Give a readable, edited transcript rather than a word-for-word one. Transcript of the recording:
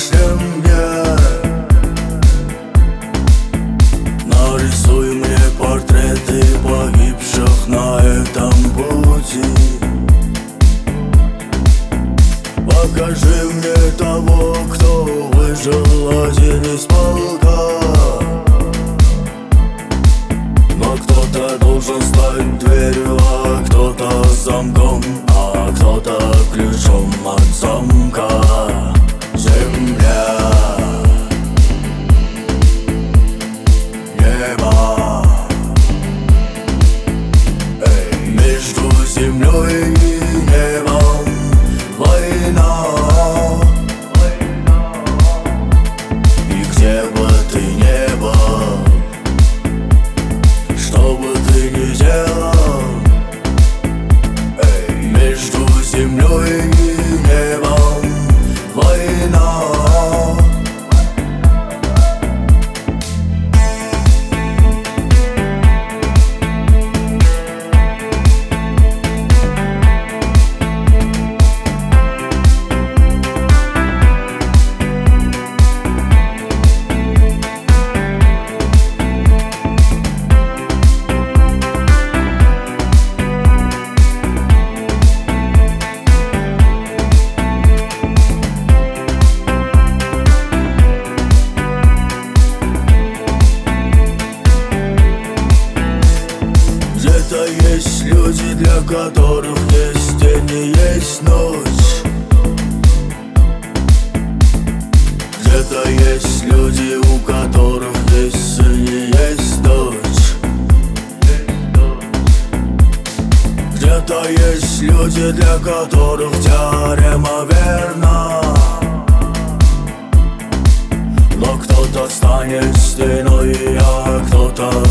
покажи мне, нарисуй мне портреты погибших на этом пути. Покажи мне того, кто выжил один из полка. Но кто-то должен стать дверью, а кто-то замком, а кто-то ключом от замка. Земля, небо, между землей и небом война. И где бы ты ни был, что бы ты ни делал, между землей и небом война. Где-то есть люди, для которых есть день и есть ночь. Где-то есть люди, у которых есть сын и есть дочь. Где-то есть люди, для которых теорема верна. Но кто-то станет стеной, а кто-то